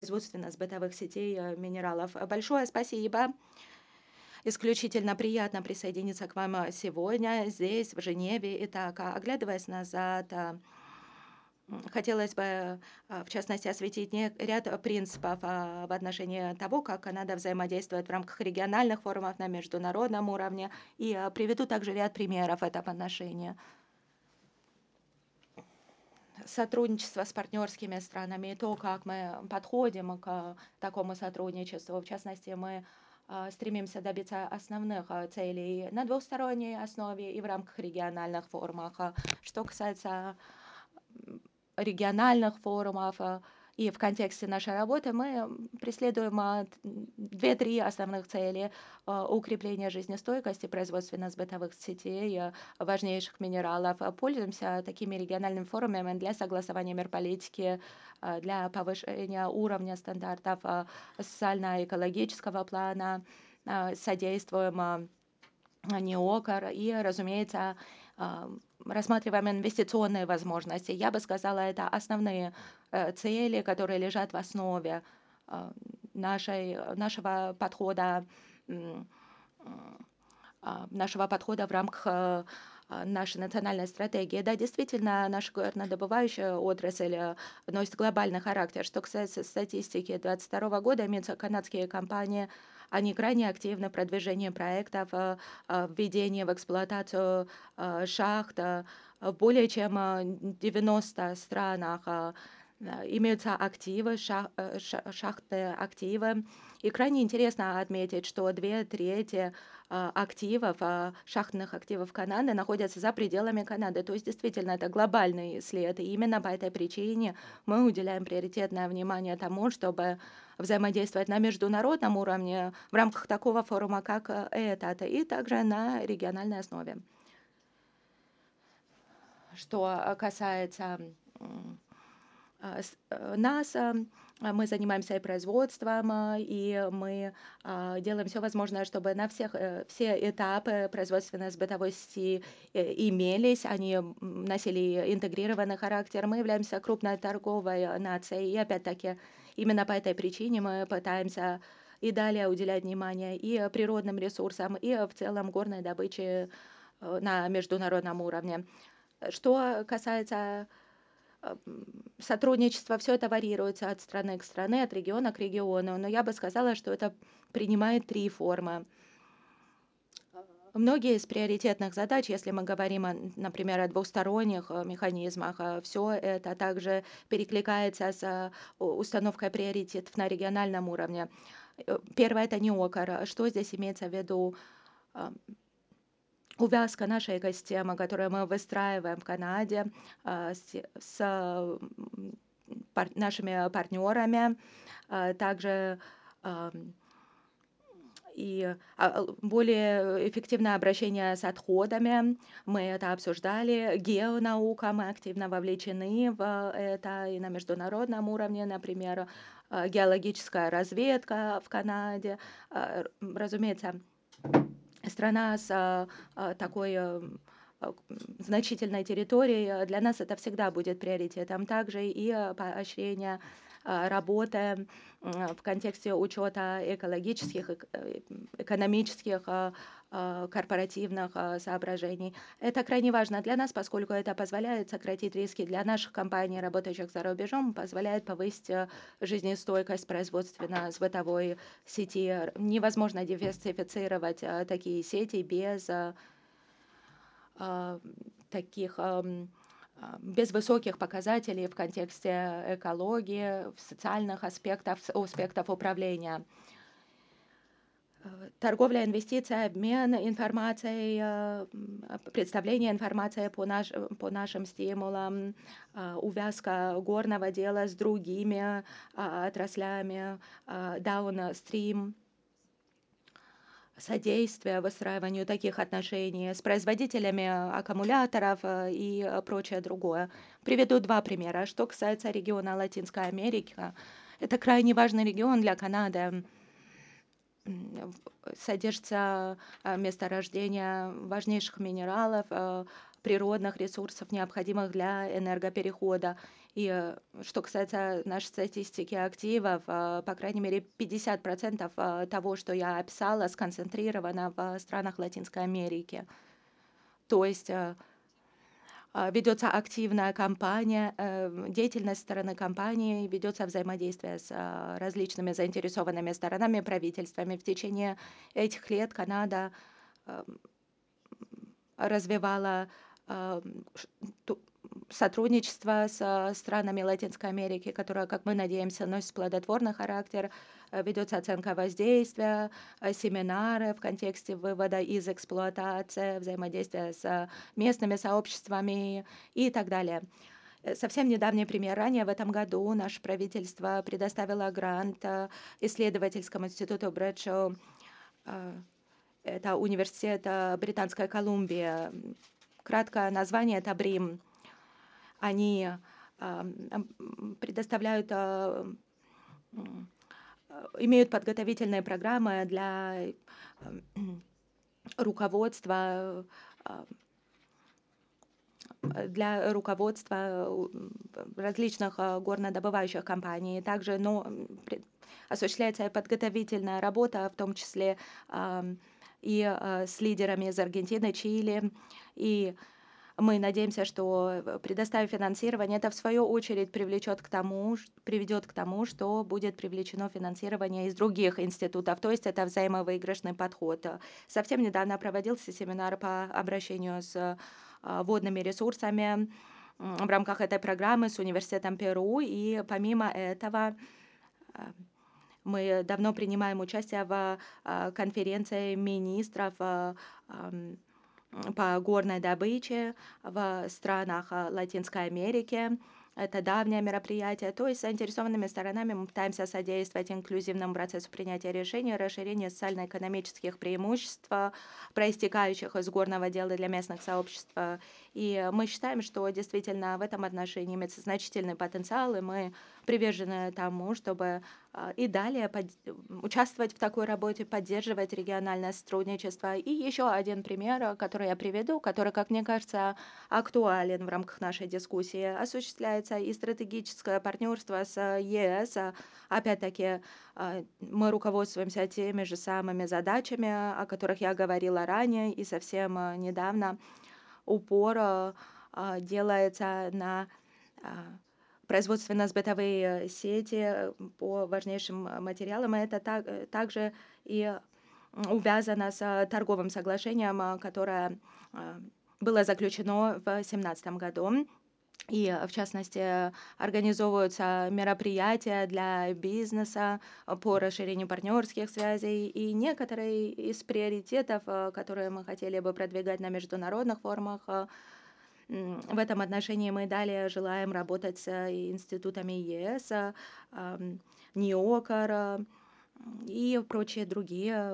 производственно-сбытовых сетей минералов. Большое спасибо. Исключительно приятно присоединиться к вам сегодня здесь, в Женеве. Итак, оглядываясь назад, хотелось бы, в частности, осветить ряд принципов в отношении того, как Канада взаимодействует в рамках региональных форумов на международном уровне, и приведу также ряд примеров этого отношения. Сотрудничество с партнерскими странами, то, как мы подходим к такому сотрудничеству. В частности, мы стремимся добиться основных целей на двусторонней основе и в рамках региональных форумов. Что касается региональных форумов и в контексте нашей работы, мы преследуем две-три основных цели: укрепление жизнестойкости производственно-сбытовых сетей важнейших минералов. Пользуемся такими региональными форумами для согласования мер политики, для повышения уровня стандартов социально-экологического плана, содействуем НИОКР и, разумеется, рассматриваем инвестиционные возможности. Я бы сказала, это основные цели, которые лежат в основе нашего подхода, нашего подхода в рамках нашей национальной стратегии. Да, действительно, наша горнодобывающая отрасль носит глобальный характер. Что касается статистики 2022 года, имеются канадские компании, они крайне активны в продвижении проектов, введении в эксплуатацию шахт. В более чем 90 странах имеются активы, шахты активы. И крайне интересно отметить, что две трети активов, шахтных активов Канады находятся за пределами Канады. То есть действительно это глобальный след. И именно по этой причине мы уделяем приоритетное внимание тому, чтобы взаимодействовать на международном уровне в рамках такого форума, как этот, и также на региональной основе. Что касается нас, мы занимаемся и производством, и мы делаем все возможное, чтобы на все этапы производственно-сбытовой сети имелись, они носили интегрированный характер. Мы являемся крупной торговой нацией, и опять-таки именно по этой причине мы пытаемся и далее уделять внимание и природным ресурсам, и в целом горной добыче на международном уровне. Что касается сотрудничества, все это варьируется от страны к стране, от региона к региону, но я бы сказала, что это принимает три формы. Многие из приоритетных задач, если мы говорим, например, о двусторонних механизмах, все это также перекликается с установкой приоритетов на региональном уровне. Первое — это НИОКР. Что здесь имеется в виду? Увязка нашей экосистемы, которую мы выстраиваем в Канаде с нашими партнерами, также и более эффективное обращение с отходами. Мы это обсуждали. Геонаука, мы активно вовлечены в это и на международном уровне, например, геологическая разведка в Канаде. Разумеется, страна с такой значительной территорией, для нас это всегда будет приоритетом. Также и поощрение работы в контексте учета экологических, экономических, корпоративных соображений. Это крайне важно для нас, поскольку это позволяет сократить риски для наших компаний, работающих за рубежом, позволяет повысить жизнестойкость производственно-сбытовой сети. Невозможно диверсифицировать такие сети без таких без высоких показателей в контексте экологии, в социальных аспектов управления. Торговля, инвестиции, обмен информацией, представление информации по нашим стимулам, увязка горного дела с другими отраслями, даунстрим, содействие выстраиванию таких отношений с производителями аккумуляторов и прочее другое. Приведу два примера. Что касается региона Латинской Америки, это крайне важный регион для Канады. Содержится месторождение важнейших минералов, природных ресурсов, необходимых для энергоперехода. И что касается нашей статистики активов, по крайней мере, 50% того, что я описала, сконцентрировано в странах Латинской Америки. То есть ведется активная кампания, деятельность стороны компании, ведется взаимодействие с различными заинтересованными сторонами, правительствами. В течение этих лет Канада развивала ту- сотрудничество с странами Латинской Америки, которое, как мы надеемся, носит плодотворный характер. Ведется оценка воздействия, семинары в контексте вывода из эксплуатации, взаимодействия с местными сообществами и так далее. Совсем недавний пример. Ранее в этом году наше правительство предоставило грант исследовательскому институту Брэдшоу. Это университет Британской Колумбии. Краткое название — это БРИМ. Они предоставляют, имеют подготовительные программы руководства, а, для руководства различных горнодобывающих компаний. Также осуществляется подготовительная работа, в том числе и с лидерами из Аргентины, Чили. И мы надеемся, что, предоставив финансирование, это в свою очередь приведет к тому, что будет привлечено финансирование из других институтов. То есть это взаимовыигрышный подход. Совсем недавно проводился семинар по обращению с водными ресурсами в рамках этой программы с Университетом Перу. И помимо этого мы давно принимаем участие в конференции министров по горной добыче в странах Латинской Америки. Это давнее мероприятие. То есть заинтересованными сторонами мы пытаемся содействовать инклюзивному процессу принятия решений, расширению социально-экономических преимуществ, проистекающих из горного дела для местных сообществ. И мы считаем, что действительно в этом отношении имеется значительный потенциал, и мы привержены тому, чтобы и далее участвовать в такой работе, поддерживать региональное сотрудничество. И еще один пример, который я приведу, который, как мне кажется, актуален в рамках нашей дискуссии. Осуществляется и стратегическое партнерство с ЕС. Опять-таки, мы руководствуемся теми же самыми задачами, о которых я говорила ранее, и совсем недавно упор делается на производственно-сбытовые сети по важнейшим материалам. И это также и увязано с торговым соглашением, которое было заключено в 2017 году. И, в частности, организовываются мероприятия для бизнеса по расширению партнерских связей. И некоторые из приоритетов, которые мы хотели бы продвигать на международных форумах, в этом отношении мы далее желаем работать с институтами ЕС, НИОКР и прочие другие